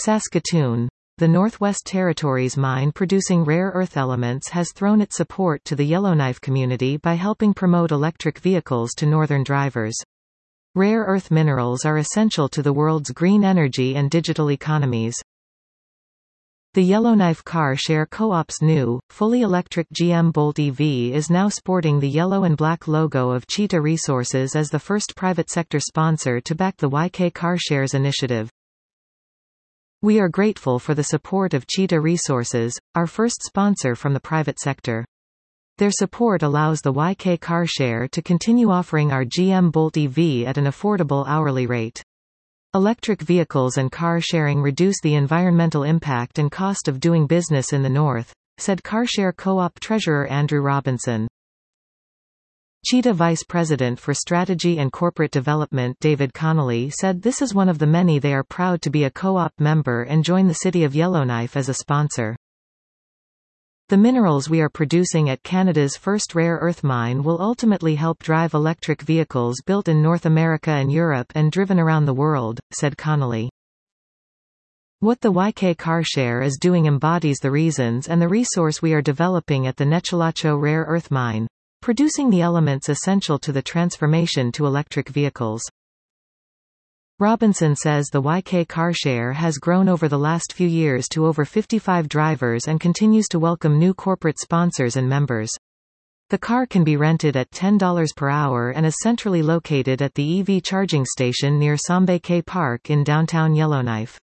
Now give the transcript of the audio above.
Saskatoon. The Northwest Territories mine producing rare earth elements has thrown its support to the Yellowknife community by helping promote electric vehicles to northern drivers. Rare earth minerals are essential to the world's green energy and digital economies. The Yellowknife Car Share Co-op's new, fully electric GM Bolt EV is now sporting the yellow and black logo of Cheetah Resources as the first private sector sponsor to back the YK Car Shares initiative. We are grateful for the support of Cheetah Resources, our first sponsor from the private sector. Their support allows the YK Car Share to continue offering our GM Bolt EV at an affordable hourly rate. Electric vehicles and car sharing reduce the environmental impact and cost of doing business in the North, said CarShare Co-op Treasurer Andrew Robinson. Cheetah Vice President for Strategy and Corporate Development David Connolly said this is one of the many they are proud to be a co-op member and join the City of Yellowknife as a sponsor. The minerals we are producing at Canada's first rare earth mine will ultimately help drive electric vehicles built in North America and Europe and driven around the world, said Connolly. What the YK Car Share is doing embodies the reasons and the resource we are developing at the Nechalacho rare earth mine, producing the elements essential to the transformation to electric vehicles. Robinson says the YK Car Share has grown over the last few years to over 55 drivers and continues to welcome new corporate sponsors and members. The car can be rented at $10 per hour and is centrally located at the EV charging station near Sambeke Park in downtown Yellowknife.